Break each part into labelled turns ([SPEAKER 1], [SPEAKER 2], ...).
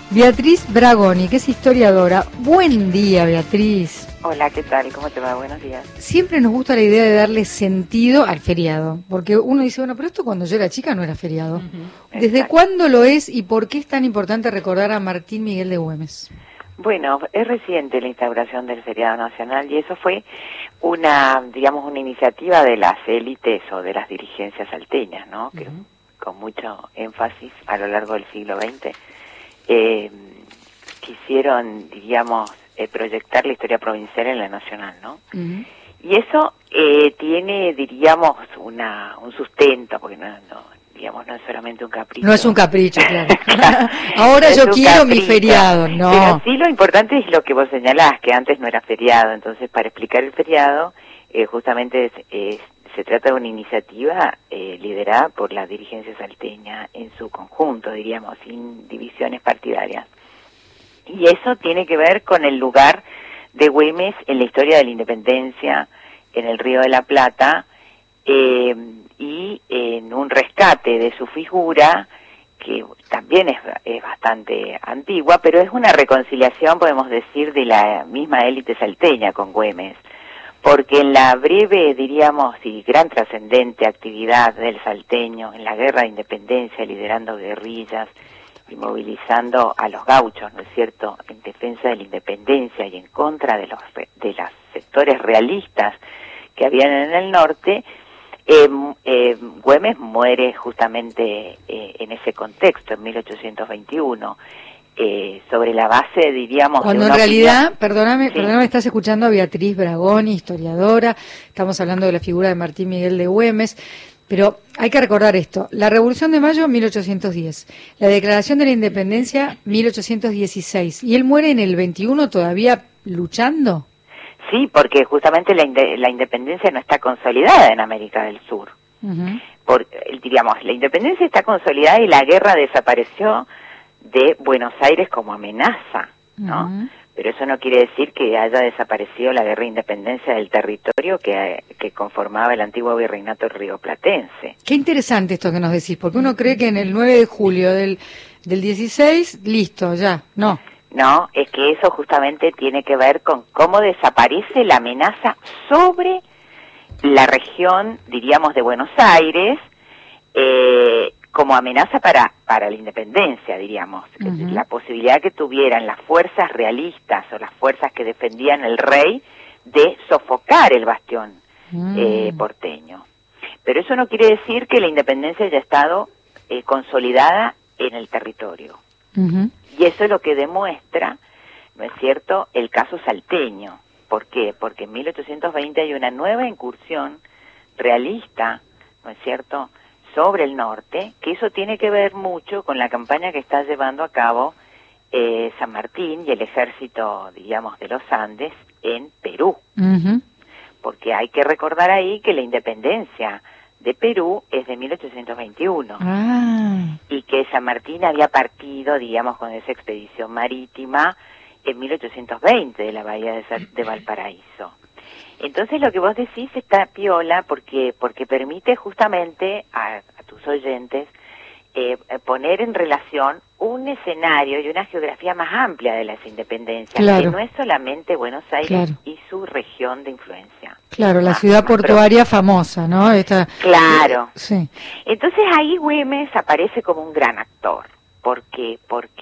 [SPEAKER 1] Beatriz Bragoni, que es historiadora. Buen día, Beatriz.
[SPEAKER 2] Hola, ¿qué tal? ¿Cómo te va? Buenos días.
[SPEAKER 1] Siempre nos gusta la idea de darle sentido al feriado, porque uno dice, bueno, pero esto cuando yo era chica no era feriado.
[SPEAKER 2] Uh-huh.
[SPEAKER 1] ¿Desde cuándo lo es y por qué es tan importante recordar a Martín Miguel de Güemes?
[SPEAKER 2] Bueno, es reciente la instauración del feriado nacional y eso fue una iniciativa de las élites o de las dirigencias salteñas, ¿no? Que con mucho énfasis a lo largo del siglo XX quisieron, proyectar la historia provincial en la nacional, ¿no? Y eso tiene, un sustento, porque no es solamente un capricho.
[SPEAKER 1] No es un capricho, claro. Ahora yo quiero mi feriado, no.
[SPEAKER 2] Pero sí, lo importante es lo que vos señalás, que antes no era feriado. Entonces, para explicar el feriado, justamente se trata de una iniciativa liderada por la dirigencia salteña en su conjunto, sin divisiones partidarias. Y eso tiene que ver con el lugar de Güemes en la historia de la independencia, en el Río de la Plata, y en un rescate de su figura, que también es bastante antigua, pero es una reconciliación, podemos decir, de la misma élite salteña con Güemes, porque en la breve, y gran trascendente actividad del salteño en la guerra de independencia, liderando guerrillas y movilizando a los gauchos, ¿no es cierto?, en defensa de la independencia y en contra de los sectores realistas que habían en el norte, Güemes muere justamente en ese contexto, en 1821, sobre la base,
[SPEAKER 1] Cuando en realidad, perdóname, estás escuchando a Beatriz Bragoni, historiadora, estamos hablando de la figura de Martín Miguel de Güemes, pero hay que recordar esto: la Revolución de Mayo, 1810, la Declaración de la Independencia, 1816, y él muere en el 21 todavía luchando.
[SPEAKER 2] Sí, porque justamente la independencia no está consolidada en América del Sur. La independencia está consolidada y la guerra desapareció de Buenos Aires como amenaza, ¿no? Pero eso no quiere decir que haya desaparecido la guerra de independencia del territorio que conformaba el antiguo virreinato rioplatense.
[SPEAKER 1] Qué interesante esto que nos decís, porque uno cree que en el 9 de julio del 16, listo, ya, no.
[SPEAKER 2] No, es que eso justamente tiene que ver con cómo desaparece la amenaza sobre la región, de Buenos Aires, como amenaza para la independencia, la posibilidad que tuvieran las fuerzas realistas o las fuerzas que defendían el rey de sofocar el bastión porteño. Pero eso no quiere decir que la independencia haya estado consolidada en el territorio. Y eso es lo que demuestra, ¿no es cierto?, el caso salteño. ¿Por qué? Porque en 1820 hay una nueva incursión realista, ¿no es cierto?, sobre el norte, que eso tiene que ver mucho con la campaña que está llevando a cabo San Martín y el ejército, de los Andes en Perú. Porque hay que recordar ahí que la independencia de Perú es de 1821 y que San Martín había partido, con esa expedición marítima en 1820 de la bahía de Valparaíso. Entonces lo que vos decís está piola porque permite justamente a tus oyentes poner en relación un escenario y una geografía más amplia de las independencias, que no es solamente Buenos Aires y su región de influencia.
[SPEAKER 1] Claro, la ciudad portuaria famosa, ¿no?
[SPEAKER 2] Claro.
[SPEAKER 1] Sí.
[SPEAKER 2] Entonces ahí Güemes aparece como un gran actor, porque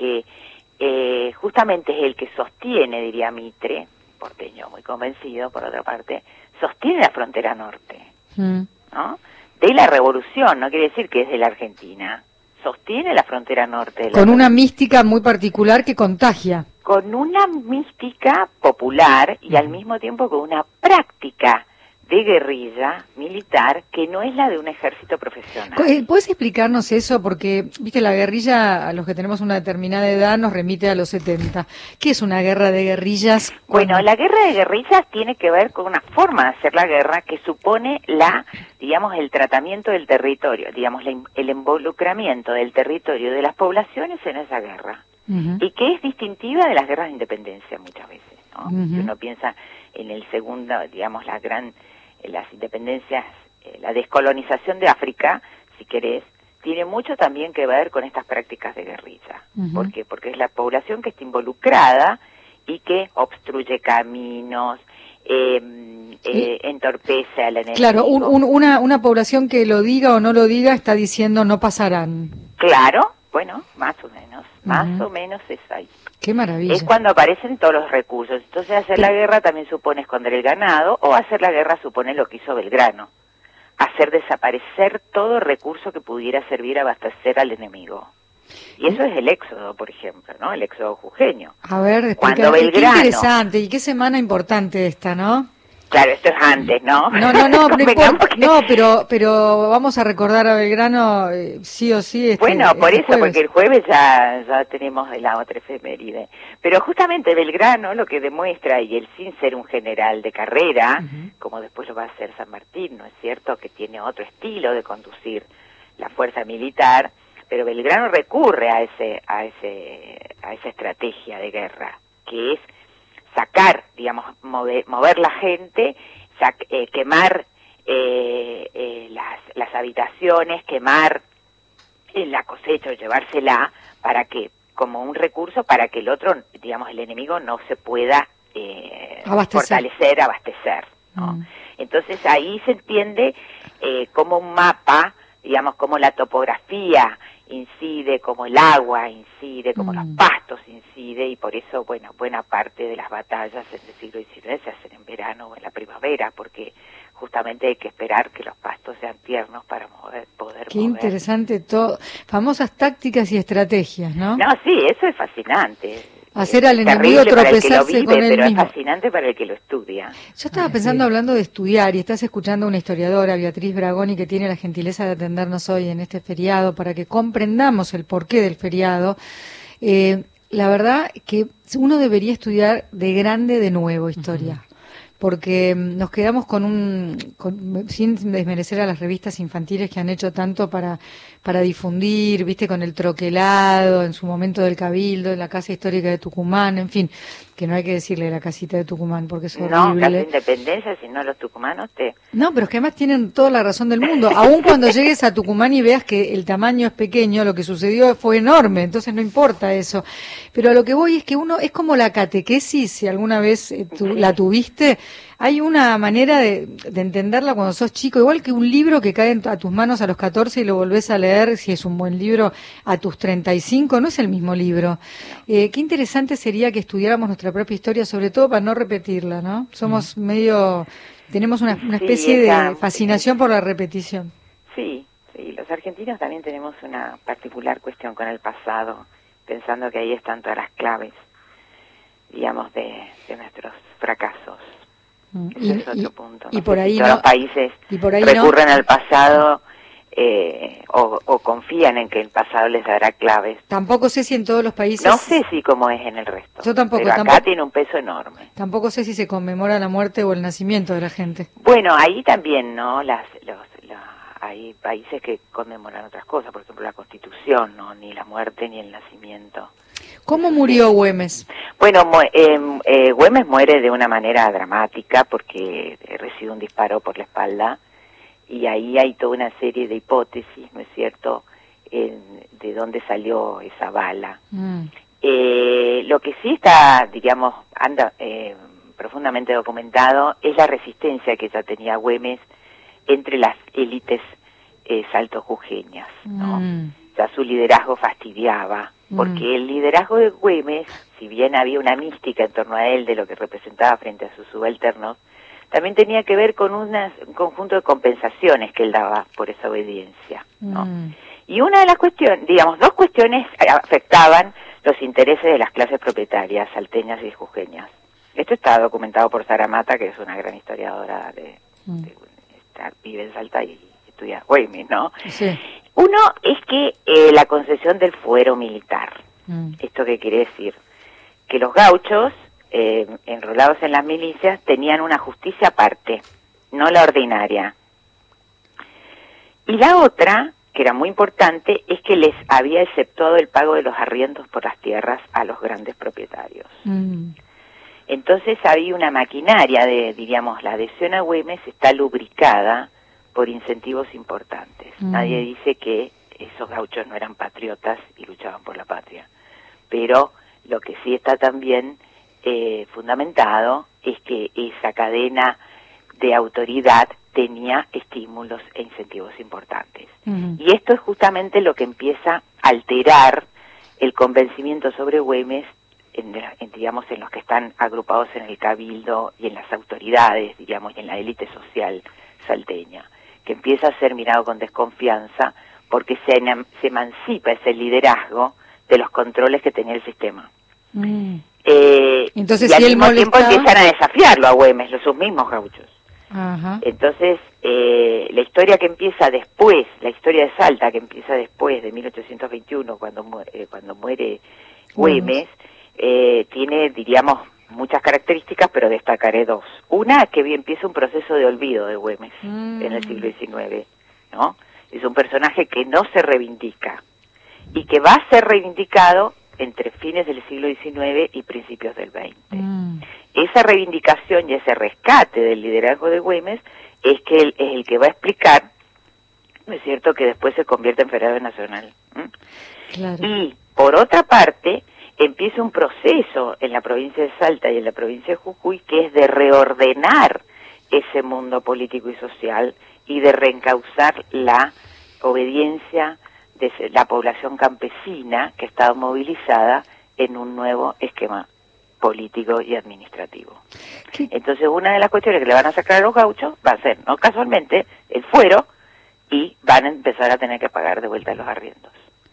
[SPEAKER 2] justamente es el que sostiene, diría Mitre, porteño muy convencido, por otra parte, sostiene la frontera norte, ¿no?, de la revolución, no quiere decir que es de la Argentina, sostiene la frontera norte.
[SPEAKER 1] Con una mística muy particular que contagia.
[SPEAKER 2] Con una mística popular y al mismo tiempo con una práctica de guerrilla militar que no es la de un ejército profesional.
[SPEAKER 1] ¿Puedes explicarnos eso? Porque, viste, la guerrilla, a los que tenemos una determinada edad, nos remite a los 70. ¿Qué es una guerra de guerrillas?
[SPEAKER 2] Bueno, la guerra de guerrillas tiene que ver con una forma de hacer la guerra que supone el tratamiento del territorio, el involucramiento del territorio de las poblaciones en esa guerra. Y que es distintiva de las guerras de independencia muchas veces, ¿no? Si uno piensa en el segundo, las independencias, la descolonización de África, si querés, tiene mucho también que ver con estas prácticas de guerrilla. ¿Por qué? Porque es la población que está involucrada y que obstruye caminos, entorpece al enemigo.
[SPEAKER 1] Claro, una población que lo diga o no lo diga está diciendo no pasarán.
[SPEAKER 2] Claro, bueno, más o menos es ahí.
[SPEAKER 1] Qué maravilla.
[SPEAKER 2] Es cuando aparecen todos los recursos. Entonces hacer la guerra también supone esconder el ganado, o hacer la guerra supone lo que hizo Belgrano, hacer desaparecer todo recurso que pudiera servir a abastecer al enemigo. Y eso es el éxodo, por ejemplo, ¿no? El éxodo jujeño.
[SPEAKER 1] A ver,
[SPEAKER 2] cuando Belgrano...
[SPEAKER 1] Qué interesante, y qué semana importante esta, ¿no?
[SPEAKER 2] Claro, esto es antes, ¿no?
[SPEAKER 1] No importa. No, pero vamos a recordar a Belgrano sí o sí.
[SPEAKER 2] Bueno, por eso,
[SPEAKER 1] jueves.
[SPEAKER 2] porque el jueves ya tenemos la otra efeméride. Pero justamente Belgrano lo que demuestra, y él sin ser un general de carrera, como después lo va a hacer San Martín, ¿no es cierto? Que tiene otro estilo de conducir la fuerza militar, pero Belgrano recurre a esa estrategia de guerra, que es sacar, digamos, mover la gente, quemar las habitaciones, quemar la cosecha o llevársela, para que, como un recurso para que el otro, digamos, el enemigo no se pueda abastecer, ¿no? Entonces ahí se entiende como un mapa, digamos, como la topografía incide, como el agua incide, como los pastos incide, y por eso, bueno, buena parte de las batallas en el siglo XIX se hacen en verano o en la primavera, porque justamente hay que esperar que los pastos sean tiernos para poder mover.
[SPEAKER 1] Qué interesante todo, famosas tácticas y estrategias, ¿no?
[SPEAKER 2] No, sí, eso es fascinante.
[SPEAKER 1] Hacer al enemigo tropezarse con él
[SPEAKER 2] pero
[SPEAKER 1] mismo.
[SPEAKER 2] Es fascinante para el que lo estudia.
[SPEAKER 1] Yo estaba pensando, hablando de estudiar, y estás escuchando a una historiadora, Beatriz Bragoni, que tiene la gentileza de atendernos hoy en este feriado, para que comprendamos el porqué del feriado. La verdad que uno debería estudiar de grande de nuevo historia. Porque nos quedamos sin desmerecer a las revistas infantiles que han hecho tanto para difundir, viste, con el troquelado, en su momento del Cabildo, en la Casa Histórica de Tucumán, en fin, que no hay que decirle la casita de Tucumán porque es horrible.
[SPEAKER 2] No, Casa Independencia, si no los tucumanos
[SPEAKER 1] No, pero es que además tienen toda la razón del mundo. Aún cuando llegues a Tucumán y veas que el tamaño es pequeño, lo que sucedió fue enorme, entonces no importa eso. Pero a lo que voy es que uno, es como la catequesis, si alguna vez la tuviste, hay una manera de entenderla cuando sos chico, igual que un libro que cae a tus manos a los 14 y lo volvés a leer, si es un buen libro, a tus 35, no es el mismo libro. Qué interesante sería que estudiáramos nuestra propia historia, sobre todo para no repetirla, ¿no? Somos tenemos una especie de fascinación por la repetición.
[SPEAKER 2] Sí, los argentinos también tenemos una particular cuestión con el pasado, pensando que ahí están todas las claves, digamos, de nuestros fracasos. Ese es otro punto.
[SPEAKER 1] Y por ahí
[SPEAKER 2] todos los países recurren al pasado o confían en que el pasado les dará claves.
[SPEAKER 1] Tampoco sé si en todos los países...
[SPEAKER 2] No sé si como es en el resto.
[SPEAKER 1] Yo tampoco.
[SPEAKER 2] Pero acá tiene un peso enorme.
[SPEAKER 1] Tampoco sé si se conmemora la muerte o el nacimiento de la gente.
[SPEAKER 2] Bueno, ahí también, ¿no? Hay países que conmemoran otras cosas, por ejemplo la Constitución, ¿no? Ni la muerte ni el nacimiento.
[SPEAKER 1] ¿Cómo murió Güemes?
[SPEAKER 2] Bueno, Güemes muere de una manera dramática porque recibe un disparo por la espalda, y ahí hay toda una serie de hipótesis, ¿no es cierto?, de dónde salió esa bala. Lo que sí está, digamos, profundamente documentado es la resistencia que ya tenía Güemes entre las élites saltojujeñas, ¿no? Ya su liderazgo fastidiaba, porque el liderazgo de Güemes, si bien había una mística en torno a él de lo que representaba frente a sus subalternos, también tenía que ver con un conjunto de compensaciones que él daba por esa obediencia, ¿no? Y una de las cuestiones, digamos, dos cuestiones afectaban los intereses de las clases propietarias salteñas y jujeñas. Esto está documentado por Sara Mata, que es una gran historiadora vive en Salta y estudia Güemes, ¿no?
[SPEAKER 1] Sí.
[SPEAKER 2] Uno es que la concesión del fuero militar. ¿Esto qué quiere decir? Que los gauchos, enrolados en las milicias, tenían una justicia aparte, no la ordinaria. Y la otra, que era muy importante, es que les había exceptuado el pago de los arriendos por las tierras a los grandes propietarios. Entonces había una maquinaria diríamos, la adhesión a Güemes está lubricada por incentivos importantes. Nadie dice que esos gauchos no eran patriotas y luchaban por la patria. Pero lo que sí está también fundamentado es que esa cadena de autoridad tenía estímulos e incentivos importantes. Y esto es justamente lo que empieza a alterar el convencimiento sobre Güemes, digamos, en los que están agrupados en el cabildo y en las autoridades, digamos, y en la élite social salteña, que empieza a ser mirado con desconfianza porque se emancipa ese liderazgo de los controles que tenía el sistema.
[SPEAKER 1] Entonces,
[SPEAKER 2] y al
[SPEAKER 1] si él
[SPEAKER 2] mismo tiempo
[SPEAKER 1] molestaba...
[SPEAKER 2] empiezan a desafiarlo a Güemes, sus mismos gauchos.
[SPEAKER 1] Ajá.
[SPEAKER 2] Entonces, la historia que empieza después, la historia de Salta que empieza después de 1821, cuando muere Güemes, tiene, diríamos, muchas características, pero destacaré dos. Una, que empieza un proceso de olvido de Güemes en el siglo XIX, ¿no? Es un personaje que no se reivindica y que va a ser reivindicado entre fines del siglo XIX y principios del XX. Esa reivindicación y ese rescate del liderazgo de Güemes es el que va a explicar, ¿no es cierto?, que después se convierte en feriado nacional.
[SPEAKER 1] Claro.
[SPEAKER 2] Y, por otra parte, empieza un proceso en la provincia de Salta y en la provincia de Jujuy que es de reordenar ese mundo político y social y de reencauzar la obediencia de la población campesina que estaba movilizada en un nuevo esquema político y administrativo.
[SPEAKER 1] ¿Qué?
[SPEAKER 2] Entonces, una de las cuestiones que le van a sacar a los gauchos va a ser, no casualmente, el fuero, y van a empezar a tener que pagar de vuelta los arriendos.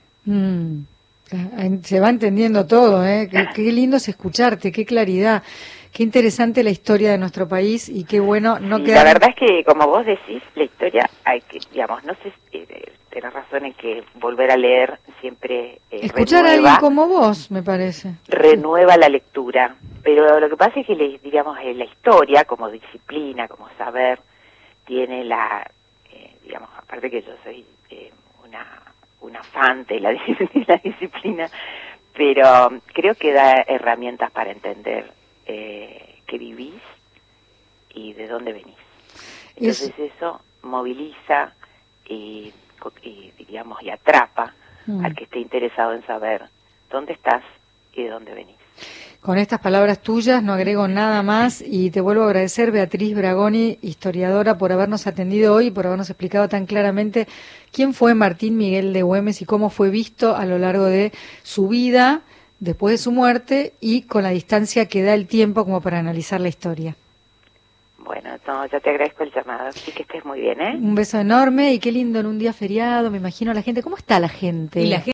[SPEAKER 1] Se va entendiendo todo, ¿eh? Qué lindo es escucharte, qué claridad, qué interesante la historia de nuestro país y qué bueno no
[SPEAKER 2] sí,
[SPEAKER 1] quedar...
[SPEAKER 2] La verdad es que, como vos decís, la historia hay que, digamos, no sé, tenés razón en que volver a leer siempre
[SPEAKER 1] escuchar a alguien como vos, me parece.
[SPEAKER 2] Renueva la lectura, pero lo que pasa es que, digamos, la historia como disciplina, como saber, tiene digamos, aparte que yo soy una fan de la disciplina, pero creo que da herramientas para entender qué vivís y de dónde venís. Entonces eso moviliza y digamos, y atrapa al que esté interesado en saber dónde estás y de dónde venís.
[SPEAKER 1] Con estas palabras tuyas no agrego nada más y te vuelvo a agradecer, Beatriz Bragoni, historiadora, por habernos atendido hoy y por habernos explicado tan claramente quién fue Martín Miguel de Güemes y cómo fue visto a lo largo de su vida, después de su muerte y con la distancia que da el tiempo como para analizar la historia.
[SPEAKER 2] Bueno, no, yo te agradezco el llamado, así que estés muy bien, ¿eh?
[SPEAKER 1] Un beso enorme y qué lindo en un día feriado, me imagino a la gente. ¿Cómo está la gente?
[SPEAKER 3] Y la gente